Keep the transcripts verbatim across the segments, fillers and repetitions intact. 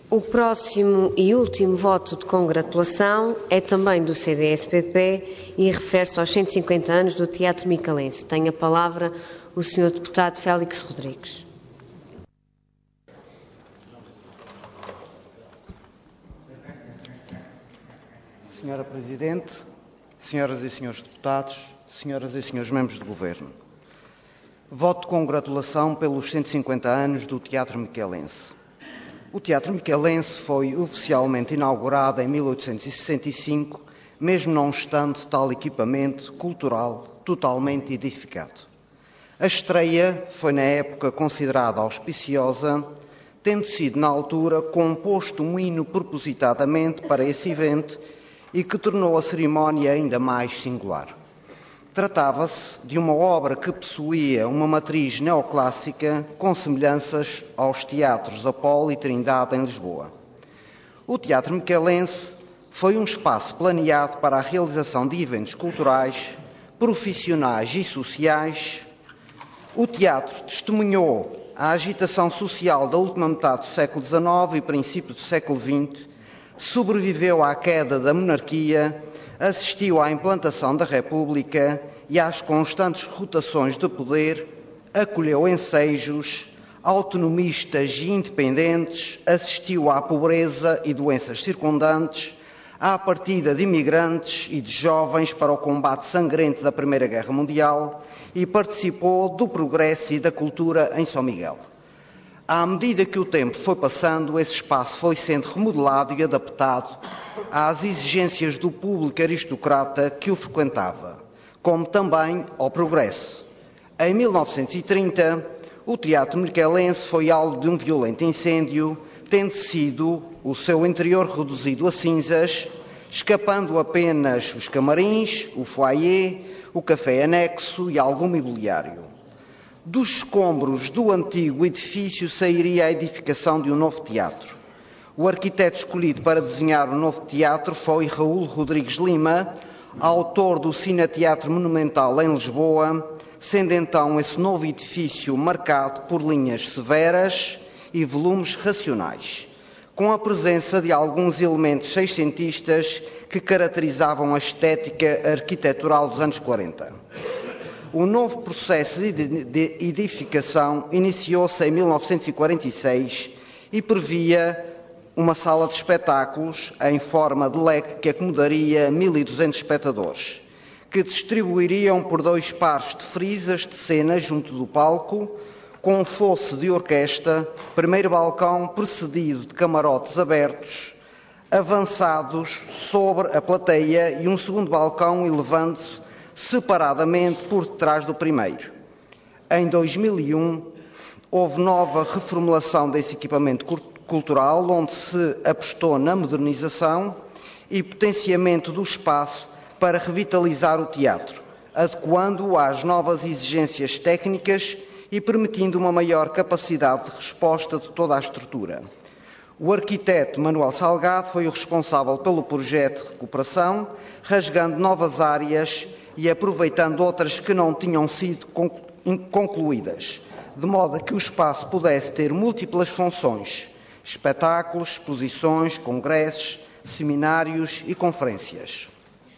O próximo e último voto de congratulação é também do C D S P P e refere-se aos cento e cinquenta anos do Teatro Micalense. Tem a palavra o senhor deputado Félix Rodrigues. Senhora Presidente, senhoras e senhores deputados, senhoras e senhores membros do Governo, voto de congratulação pelos cento e cinquenta anos do Teatro Micalense. O Teatro Micalense foi oficialmente inaugurado em mil oitocentos e sessenta e cinco, mesmo não estando tal equipamento cultural totalmente edificado. A estreia foi, na época, considerada auspiciosa, tendo sido, na altura, composto um hino propositadamente para esse evento e que tornou a cerimónia ainda mais singular. Tratava-se de uma obra que possuía uma matriz neoclássica com semelhanças aos teatros Apolo e Trindade em Lisboa. O Teatro Micalense foi um espaço planeado para a realização de eventos culturais, profissionais e sociais. O teatro testemunhou a agitação social da última metade do século dezenove e princípio do século vinte, sobreviveu à queda da monarquia, assistiu à implantação da República e às constantes rotações de poder, acolheu ensejos autonomistas e independentes, assistiu à pobreza e doenças circundantes, à partida de imigrantes e de jovens para o combate sangrento da Primeira Guerra Mundial e participou do progresso e da cultura em São Miguel. À medida que o tempo foi passando, esse espaço foi sendo remodelado e adaptado às exigências do público aristocrata que o frequentava, como também ao progresso. Em mil novecentos e trinta, o Teatro Micalense foi alvo de um violento incêndio, tendo sido o seu interior reduzido a cinzas, escapando apenas os camarins, o foyer, o café anexo e algum mobiliário. Dos escombros do antigo edifício sairia a edificação de um novo teatro. O arquiteto escolhido para desenhar o novo teatro foi Raul Rodrigues Lima, autor do Cineteatro Monumental em Lisboa, sendo então esse novo edifício marcado por linhas severas e volumes racionais, com a presença de alguns elementos seiscentistas que caracterizavam a estética arquitetural dos anos quarenta. O novo processo de edificação iniciou-se em mil novecentos e quarenta e seis e previa uma sala de espetáculos em forma de leque que acomodaria mil e duzentos espectadores, que distribuiriam por dois pares de frisas de cena junto do palco, com um fosse de orquestra, primeiro balcão precedido de camarotes abertos, avançados sobre a plateia e um segundo balcão elevando-se separadamente por detrás do primeiro. Em dois mil e um, houve nova reformulação desse equipamento cultural, onde se apostou na modernização e potenciamento do espaço para revitalizar o teatro, adequando-o às novas exigências técnicas e permitindo uma maior capacidade de resposta de toda a estrutura. O arquiteto Manuel Salgado foi o responsável pelo projeto de recuperação, rasgando novas áreas e aproveitando outras que não tinham sido concluídas, de modo a que o espaço pudesse ter múltiplas funções: espetáculos, exposições, congressos, seminários e conferências.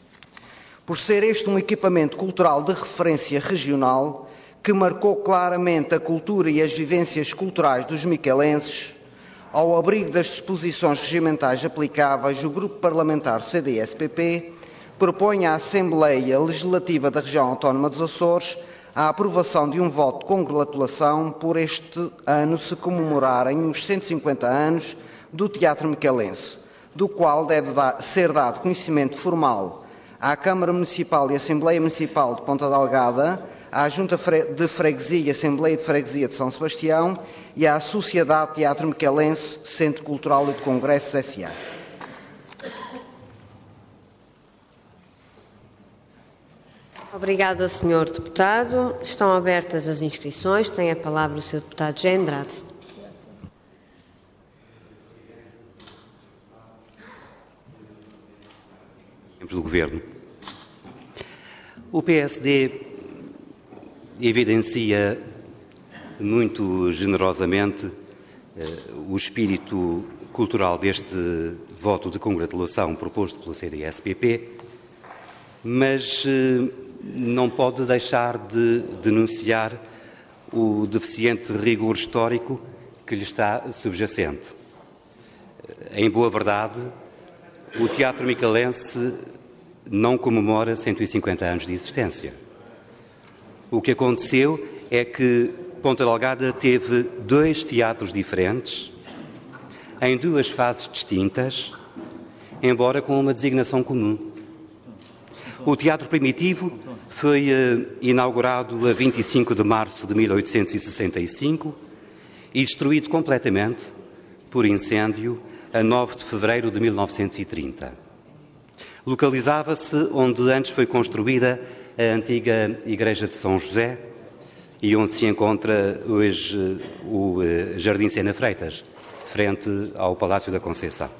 Por ser este um equipamento cultural de referência regional, que marcou claramente a cultura e as vivências culturais dos micalenses, ao abrigo das disposições regimentais aplicáveis, o Grupo Parlamentar C D S P P propõe à Assembleia Legislativa da Região Autónoma dos Açores a aprovação de um voto de congratulação por este ano se comemorarem os cento e cinquenta anos do Teatro Micalense, do qual deve dar, ser dado conhecimento formal à Câmara Municipal e Assembleia Municipal de Ponta Delgada, à Junta de Freguesia e Assembleia de Freguesia de São Sebastião e à Sociedade Teatro Micalense, Centro Cultural e de Congressos S A Obrigada, senhor deputado. Estão abertas as inscrições. Tem a palavra o senhor deputado José Andrade. Membros do Governo. O P S D evidencia muito generosamente o espírito cultural deste voto de congratulação proposto pelo C D S P P, mas não pode deixar de denunciar o deficiente rigor histórico que lhe está subjacente. Em boa verdade, o Teatro Micalense não comemora cento e cinquenta anos de existência. O que aconteceu é que Ponta Delgada teve dois teatros diferentes, em duas fases distintas, embora com uma designação comum. O Teatro Primitivo foi eh, inaugurado a vinte e cinco de março de mil oitocentos e sessenta e cinco e destruído completamente por incêndio a nove de fevereiro de mil novecentos e trinta. Localizava-se onde antes foi construída a antiga Igreja de São José e onde se encontra hoje o Jardim Sena Freitas, frente ao Palácio da Conceição.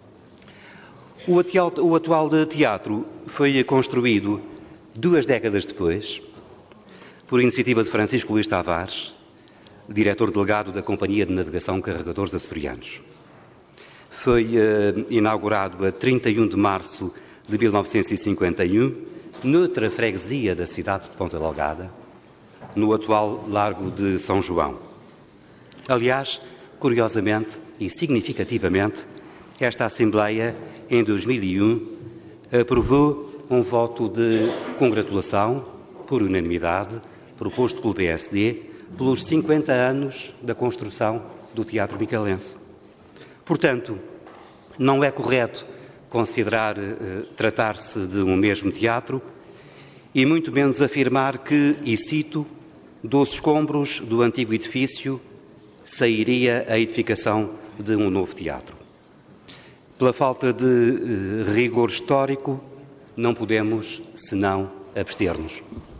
O atual, o atual teatro foi construído duas décadas depois, por iniciativa de Francisco Luís Tavares, diretor-delegado da Companhia de Navegação Carregadores Açorianos. Foi uh, inaugurado a trinta e um de março de mil novecentos e cinquenta e um, noutra freguesia da cidade de Ponta Delgada, no atual Largo de São João. Aliás, curiosamente e significativamente, esta Assembleia, em dois mil e um, aprovou um voto de congratulação, por unanimidade, proposto pelo P S D, pelos cinquenta anos da construção do Teatro Micalense. Portanto, não é correto considerar eh, tratar-se de um mesmo teatro e muito menos afirmar que, e cito, dos escombros do antigo edifício sairia a edificação de um novo teatro. Pela falta de eh, rigor histórico, não podemos senão abster-nos.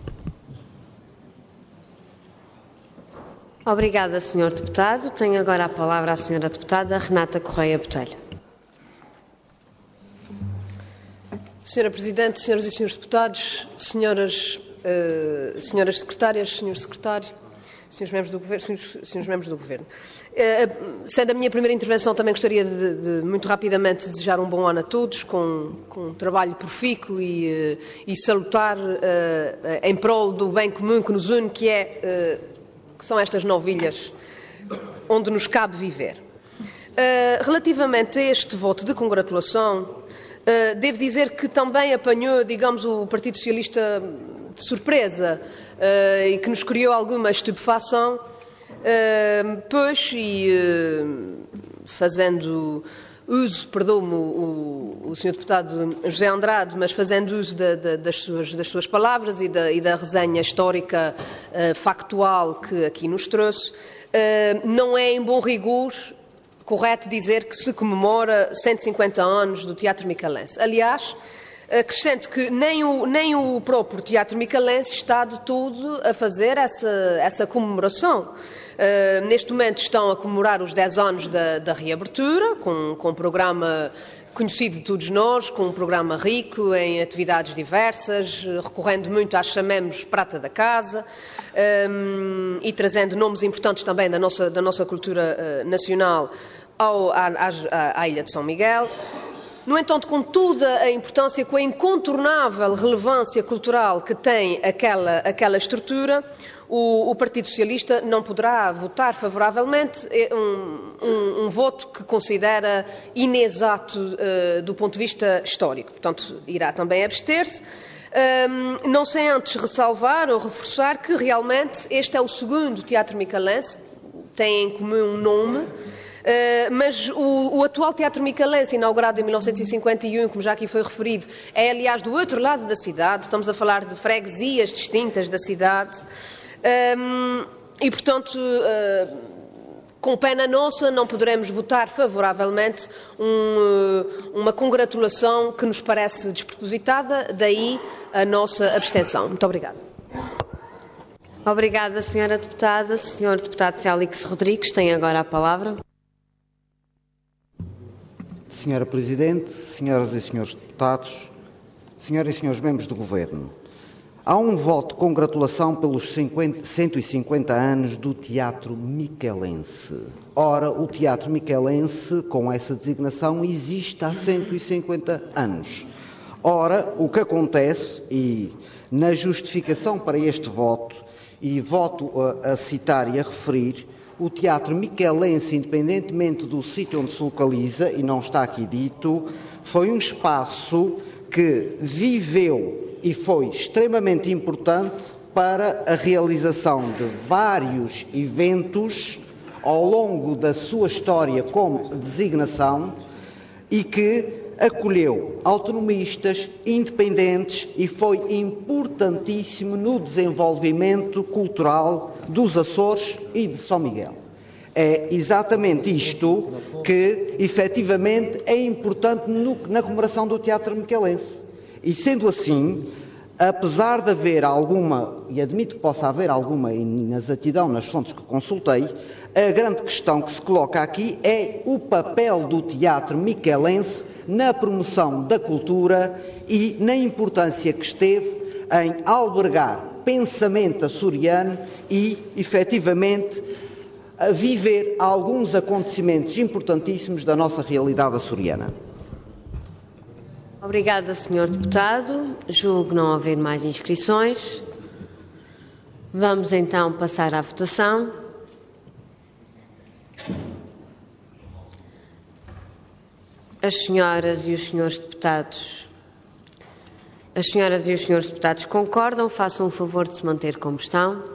Obrigada, senhor Deputado. Tenho agora a palavra a senhora Deputada Renata Correia Botelho. Senhora Presidente, senhoras e senhores deputados, senhoras, uh, senhoras secretárias, senhor secretário, senhores membros do Governo, senhores, senhores membros do Governo. Uh, sendo a minha primeira intervenção, também gostaria de, de muito rapidamente desejar um bom ano a todos, com, com um trabalho profícuo e, uh, e salutar uh, em prol do bem comum que nos une, que, é, uh, que são estas nove ilhas onde nos cabe viver. Uh, relativamente a este voto de congratulação, Uh, devo dizer que também apanhou, digamos, o Partido Socialista de surpresa uh, e que nos criou alguma estupefação, uh, pois, e uh, fazendo uso, perdoe-me o, o senhor Deputado José Andrade, mas fazendo uso da, da, das, suas, das suas palavras e da, e da resenha histórica uh, factual que aqui nos trouxe, uh, não é em bom rigor correto dizer que se comemora cento e cinquenta anos do Teatro Micalense. Aliás, acrescento que nem o, nem o próprio Teatro Micalense está de todo a fazer essa, essa comemoração. Uh, neste momento estão a comemorar os dez anos da, da reabertura, com, com um programa conhecido de todos nós, com um programa rico em atividades diversas, recorrendo muito às chamemos prata da casa, um, e trazendo nomes importantes também da nossa, da nossa cultura uh, nacional ao, à, à, à Ilha de São Miguel. No entanto, com toda a importância, com a incontornável relevância cultural que tem aquela, aquela estrutura, o, o Partido Socialista não poderá votar favoravelmente um, um, um voto que considera inexato uh, do ponto de vista histórico. Portanto, irá também abster-se. Um, não sem antes ressalvar ou reforçar que realmente este é o segundo Teatro Micalense, tem em comum um nome. Uh, mas o, o atual Teatro Micalense, inaugurado em mil novecentos e cinquenta e um, como já aqui foi referido, é, aliás, do outro lado da cidade. Estamos a falar de freguesias distintas da cidade. Um, e, portanto, uh, com pena nossa, não poderemos votar favoravelmente um, uh, uma congratulação que nos parece despropositada, daí a nossa abstenção. Muito obrigada. Obrigada, senhora Deputada. senhor Deputado Félix Rodrigues tem agora a palavra. Senhora Presidente, senhoras e senhores deputados, senhoras e senhores membros do Governo, há um voto de congratulação pelos cinquenta, cento e cinquenta anos do Teatro Micalense. Ora, o Teatro Miquelense, com essa designação, existe há cento e cinquenta anos. Ora, o que acontece, e na justificação para este voto, e voto a, a citar e a referir, o Teatro Miquelense, independentemente do sítio onde se localiza, e não está aqui dito, foi um espaço que viveu e foi extremamente importante para a realização de vários eventos ao longo da sua história como designação e que acolheu autonomistas, independentes e foi importantíssimo no desenvolvimento cultural dos Açores e de São Miguel. É exatamente isto que, efetivamente, é importante no, na comemoração do Teatro Miquelense. E, sendo assim, apesar de haver alguma, e admito que possa haver alguma inexatidão nas fontes que consultei, a grande questão que se coloca aqui é o papel do Teatro Miquelense na promoção da cultura e na importância que esteve em albergar pensamento açoriano e, efetivamente, a viver alguns acontecimentos importantíssimos da nossa realidade açoriana. Obrigada, senhor Deputado. Julgo não haver mais inscrições. Vamos então passar à votação. As senhoras e os senhores deputados, as senhoras e os senhores deputados concordam, façam o favor de se manter como estão.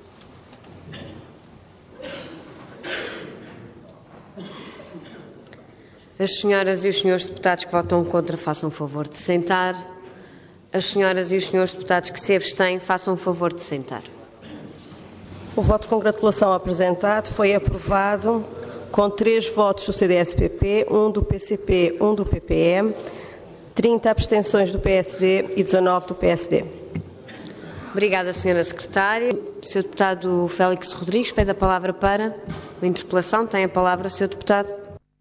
As senhoras e os senhores deputados que votam contra, façam o favor de sentar. As senhoras e os senhores deputados que se abstêm, façam o favor de sentar. O voto de congratulação apresentado foi aprovado com três votos do C D S P p, um do P C P, um do P P M, trinta abstenções do P S D e dezanove do P S D. Obrigada, senhora Secretária. O senhor Deputado Félix Rodrigues pede a palavra para a interpelação. Tem a palavra o senhor Deputado.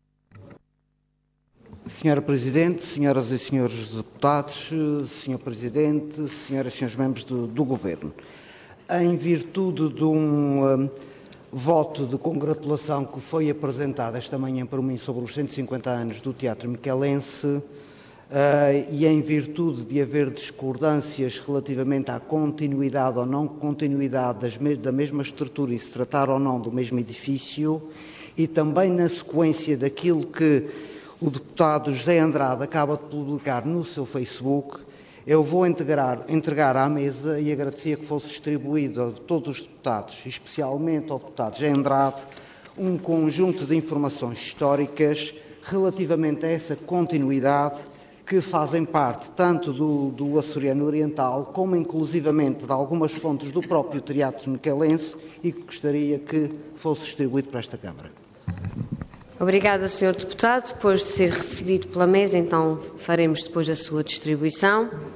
Senhora Presidente, senhoras e senhores deputados, senhor Presidente, senhoras e senhores membros do, do Governo, em virtude de um... um voto de congratulação que foi apresentado esta manhã por mim sobre os cento e cinquenta anos do Teatro Miquelense uh, e em virtude de haver discordâncias relativamente à continuidade ou não continuidade das me da mesma estrutura e se tratar ou não do mesmo edifício e também na sequência daquilo que o deputado José Andrade acaba de publicar no seu Facebook, eu vou integrar, entregar à mesa e agradecia que fosse distribuído a todos os deputados, especialmente ao deputado José Andrade, um conjunto de informações históricas relativamente a essa continuidade que fazem parte tanto do, do açoriano oriental como inclusivamente de algumas fontes do próprio Teatro Miquelense e que gostaria que fosse distribuído para esta Câmara. Obrigada, senhor Deputado. Depois de ser recebido pela mesa, então faremos depois a sua distribuição.